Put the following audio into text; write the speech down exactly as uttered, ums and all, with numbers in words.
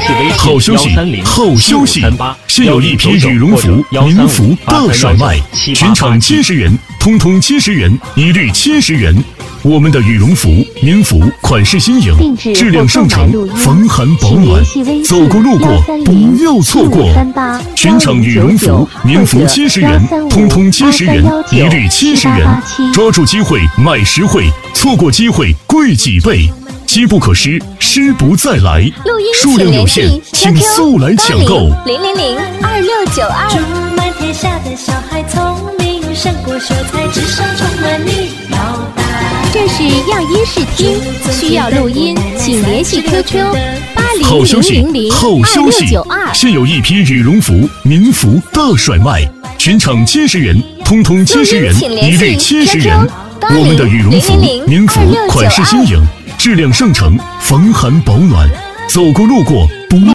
好消息，好消息！现有一批羽绒服、民服大甩卖，全场七十元，通通七十元，一律七十元。我们的羽绒服、民服款式新颖，质量上乘，防寒保暖，走过路过不要错过。全场羽绒服、民服七十元，通通七十元，一律七十元。抓住机会买实惠，错过机会贵几倍。机不可失，失不再来。数量有限，请速来抢购。 零零零二六九二。 祝满天下的小孩聪明，胜过秀才，智商充满你脑袋。 这是样音视听，需要录音，请联系 Q Q 八零零零零二六九二。 现有一批羽绒服、民服大甩卖，全场七十元，通通七十元，一律七十元。我们的羽绒服、民服款式新颖，质量上乘，防寒保暖，走过路过